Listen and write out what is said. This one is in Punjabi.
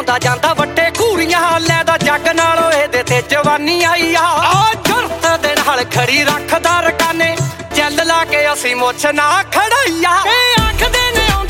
ਆਉਂਦਾ ਜਾਂਦਾ ਵੱਟੇ ਘੂਰੀਆਂ ਲੈਦਾ ਜੱਗ ਨਾਲੋਂ ਇਹਦੇ ਤੇ ਜਵਾਨੀ ਆਈ ਆ ਜੁਰਤ ਦੇ ਨਾਲ ਖੜੀ ਰੱਖਦਾ ਰਕਾਨੇ ਚੱਲ ਲਾ ਕੇ ਅਸੀਂ ਮੁੱਛ ਨਾ ਖੜਾਈਆ ਇਹ ਆਖਦੇ ਨੇ ਆਉਂਦਾ